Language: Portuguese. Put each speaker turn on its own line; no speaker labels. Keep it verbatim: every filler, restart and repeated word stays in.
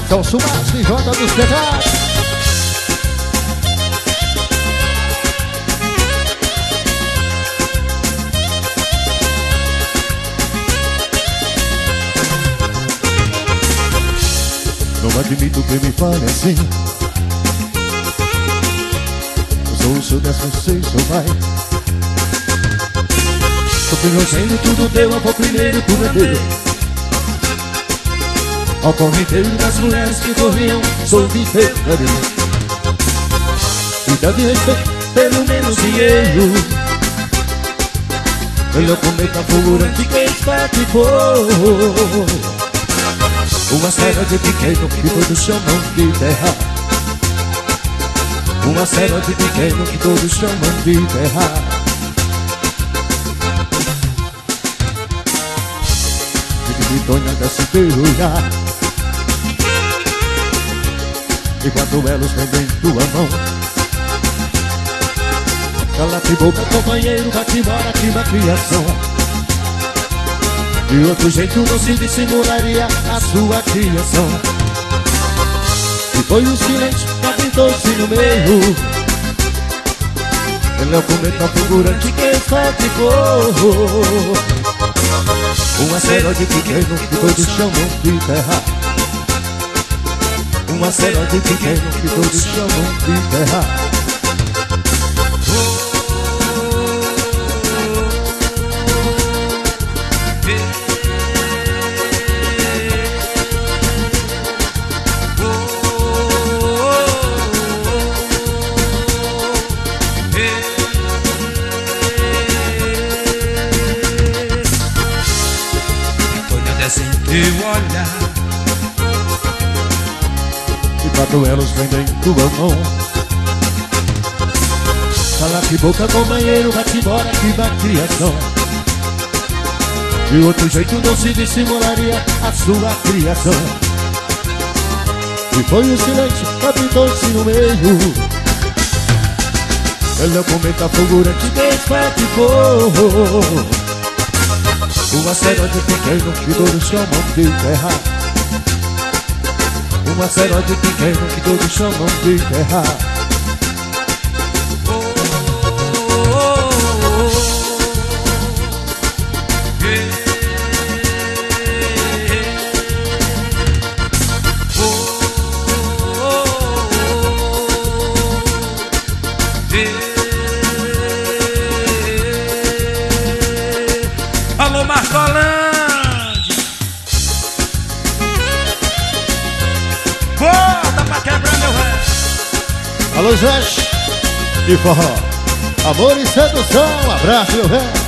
Então suba e volta dos pecados.
Não admito que me fale assim. Eu sou o seu décimo sexto pai.
Sou primogênito, tudo teu, avô primeiro, tudo é teu. Ao correnteiro das mulheres que corriam, sou de teu carinho. E deve respeito, pelo menos dinheiro. Melhor comer com a fulgurante que espete for. Uma serra de pequeno que todos chamam de terra. Uma serra de pequeno que todos chamam de terra.
Vitonha desce perulhar. E quando elas vendem tua mão,
cala-te boca, companheiro, vai-te embora, que uma criação. De outro jeito não se dissimularia a sua criação. E foi o silêncio que apitou-se no meio. Ele é o cometa fulgurante que estaticou. Um asteroide pequeno que todos chamam de terra. Um asteroide pequeno que todos chamam de terra.
E quando elas vendem tua mão,
cala-te boca, companheiro, vai-te embora, que da criação. De outro jeito não se dissimularia a sua criação. E foi o silêncio que apitou-se no meio. Ele é o cometa fulgurante que espatifou. Um asteroide pequeno que todos chamam de terra. Um asteroide pequeno que todos chamam de terra.
Alô, Marcolândia, bota pra quebrar meu ré.
Alô, Jorge,
e forró,
amor e sedução, abraço, meu velho.